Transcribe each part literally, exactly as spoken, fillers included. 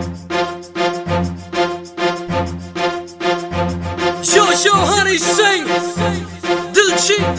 Yo, yo, honey, sing Diljit.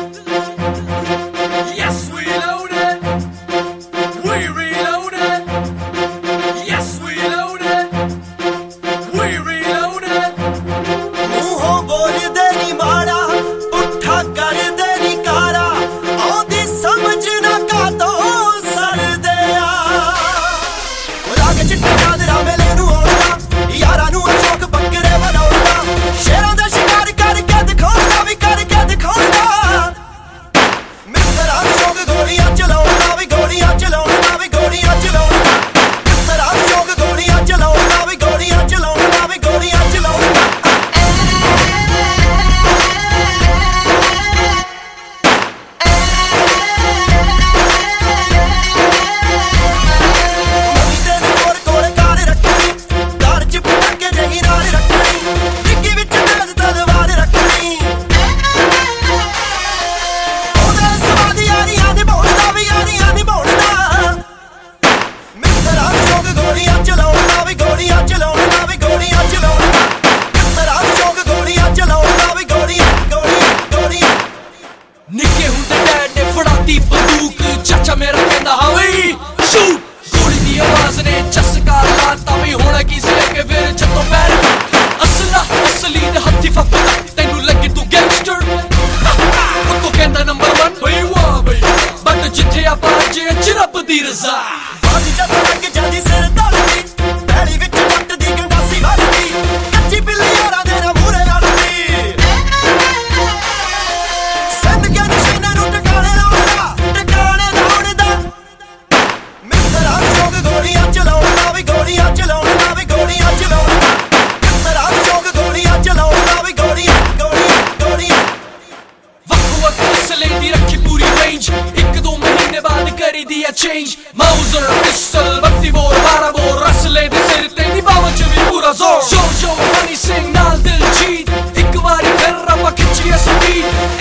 Yes, we loaded. We reloaded. Yes, we loaded. We reloaded. ਮੂੰਹੋਂ ਬੋਲਦੇ ਨੀ ਮਾੜਾ, ਪੁੱਠਾ ਕਰਦੇ ਨੀ ਕਾਰਾ, ਆਉਂਦੀ ਸਮਝ ਨਾ ਕਾਤੋਂ ਸੜਦੇ ਆ। ਲਾਗੇ ਚਿੱਟੇ ਚਾਦਰਾਂ ਵੇਲੇ ਨੂੰ ਆਉਂਦਾ, ਯਾਰਾਂ ਨੂੰ ਅਸ਼ੋਕ ਬੱਕਰੇ ਬਣਾਉਂਦਾ, ਸ਼ੇਰਾਂ ਦਾ ਸ਼ਿਕਾਰ ਕਰਕੇ ਦਿਖਾਉਂਦਾ ਵੀ ਕਰਕੇ ਦਿਖਾਉਂਦਾ। ਮਿੱਤਰਾਂ ਅਸ਼ੋਕ ਗੋਲੀਆਂ ਚਲਾਉਂਦਾ ਵੀ ਗੋਲੀਆਂ ਚਲਾਉਂਦਾ ਵੀ ਗੋਲੀਆਂ ਚਲਾਉਂਦਾ। ਮਿੱਤਰਾਂ ਅਸ਼ੋਕ ਗੋਲੀਆਂ ਚਲਾਉਂਦਾ ਵੀ ਗੋਲੀਆਂ ਚਲਾਉਂਦਾ ਵੀ ਗੋਲੀਆਂ ਚਲਾਉਂਦਾ। ਨਿੱਕੇ ਹੁੰਦੇ ਡੈਡ ਨੇ ਫੜਾਤੀ ਬੰਦੂਕ, ਚਾਚਾ ਮੇਰਾ ਕਹਿੰਦਾ ਹਾਂ ਬਈ ਸ਼ੂਟ। ਗੋਲੀ ਦੀ ਆਵਾਜ਼ ਨੇ ਚਸਕਾ ਲਾਤਾ ਵੀ ਹੁਣ ਕੀ ਸੀ ਅੱਗੇ ਫਿਰ ਜਦੋਂ ਪੈਰ ਅਸਲਾ ਅਸਲੀ ਦੇ ਹੱਥੀ ਫੱਕਦਾ, ਤੈਨੂੰ ਲੱਗੇ ਤੂੰ ਗੈਂਗਸਟਰ। ਉਹ ਤੋਂ ਕਹਿੰਦਾ ਨੰਬਰ ਵਨ ਬਈ ਵਾਹ ਬਈ, ਬਟ ਜਿੱਥੇ ਆਪਾਂ ਅੱਜ ਚ ਰੱਬ ਦੀ ਰਜ਼ਾ। ਬਾਜੀ ਜਦ ਲੱਗ ਜਾਂਦੀ ਸਿਰ ਧੜਦੀ, ਪੈਲੀ ਵਿੱਚ ਜੱਟ ਦੀ ਗੰਡਾਸੀ ਵੱਜਦੀ, ਕੱਚੀ ਬਿੱਲੀ ਯਾਰਾਂ ਦੇ ਨਾ ਮੂਹਰੇ ਲੜਦੀ। ਸਿੰਧ ਕੇ ਨਿਸ਼ਾਨਾਂ ਨੂੰ ਟਿਕਾਣੇ ਲਾਉਂਦਾ, ਟਿਕਾਣੇ ਲਾਉਂਦਾ। ਮਿੱਤਰਾਂ ਅਸ਼ੋਕ ਗੋਲੀਆਂ ਚਲਾਉਂਦਾ ਵੀ ਗੋਲੀਆਂ ਚਲਾਉਂਦਾ ਵੀ ਗੋਲੀਆਂ ਚਲਾਉਂਦਾ। ਮਿੱਤਰਾਂ ਅਸ਼ੋਕ ਗੋਲੀਆਂ ਚਲਾਉਂਦਾ ਵੀ ਗੋਲੀਆਂ ਗੋਲੀਆਂ ਗੋਲੀਆਂ। ਵੱਖੋ ਵੱਖ ਅਸਲੇ ਦੀ ਰੱਖੀ ਪੂਰੀ ਰੇਂਜ, ਇੱਕ ਦੋ ਮਹੀਨੇ ਬਾਅਦ ਕਰੀ ਦੀ ਆ ਚੇਂਜ। ਮਾਊਜ਼ਰ ਪਿਸਟਲ ਬੱਤੀ ਬੋਰ ਬਾਰਾਂ ਬੋਰ, ਅਸਲੇ ਦੇ ਸਿਰ ਤੇ ਦੀ ਬਾਵਾਂ ਚ ਵੀ ਪੂਰਾ ਜ਼ੋਰ। ਜੋ ਜੋ ਹਨੀ ਸਿੰਘ ਨਾਲ ਦਿਲਜੀਤ, ਇੱਕ ਵਾਰੀ ਫਿਰ ਆਪਾਂ ਖਿੱਚੀਏ ਸਪੀਡ।